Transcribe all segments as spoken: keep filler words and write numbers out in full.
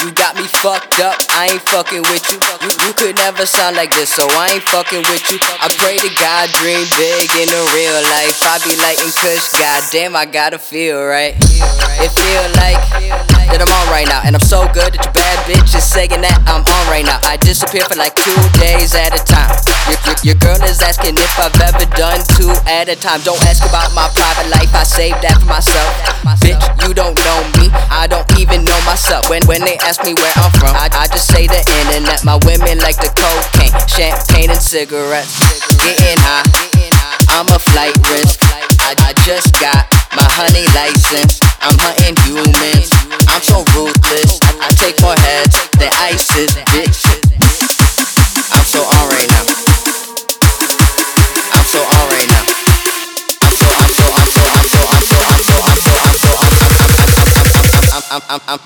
You got me fucked up, I ain't fucking with you. You, you could never sound like this, so I ain't fucking with you. I pray to God, dream big in the real life. I be lighting kush, goddamn, I gotta feel right. It feel like that I'm on right now, and I'm so good that your bad bitch is saying that I'm on right now. I disappear for like two days at a time. Your, your, your girl is asking if I've ever done two at a time. Don't ask about my private life, I saved that for myself. Bitch, you don't know me, I don't even know myself. When when they ask me where I'm from, I, I just say the internet. My women like the cocaine, champagne and cigarettes. Getting high, I'm a flight risk. I, I just got my honey license. I'm hunting humans, I'm so ruthless. I, I take more heads than ISIS, bitch. I'm so on right now. I'm so on right now. I'm so, I'm so, I'm so, I'm so, I'm so, I'm so, I'm so, I'm so, I'm, I'm, I'm, I'm, I'm, I'm.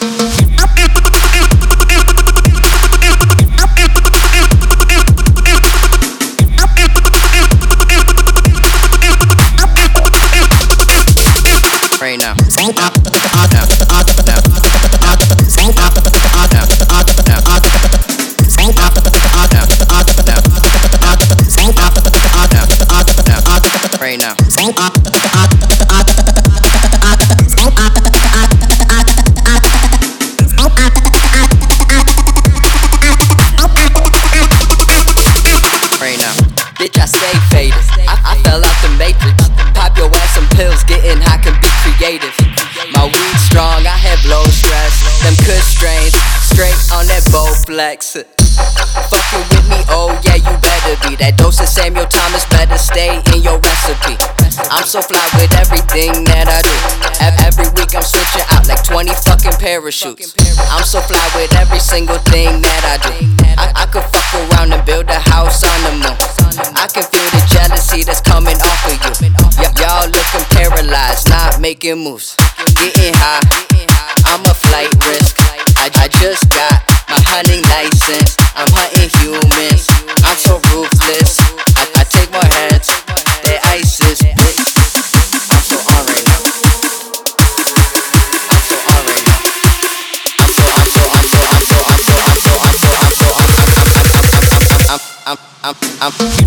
Right now. Now. Now. Now. Right now. Right now. Bitch, I stay faded. I, I fell out the matrix. Pop your ass some pills, getting high can be creative. My weed strong, I have low stress. Them kush strains, straight on that Bowflex. Fucking with me, oh yeah, you better be. That dose of Samuel Thomas better stay in your recipe. I'm so fly with everything that I do. Every week I'm switching out like twenty fucking parachutes. I'm so fly with every single thing that I do. I, I could fuck around and build a house on the moon. I can feel the jealousy that's coming off of you. Y- y'all looking paralyzed, not making moves. Getting high, I'm a flight risk. I, I just got my hunting license. I'm hunting humans, I'm so ruthless. I, I take more heads than ISIS, bitch. I'm so on right now. I'm so on right now. I'm so, I'm so, I'm so, I'm so, I'm so, I'm so, I'm so, I'm so, I'm so, I'm, I'm, I'm, I'm, I'm, I'm, I'm, I'm, I'm,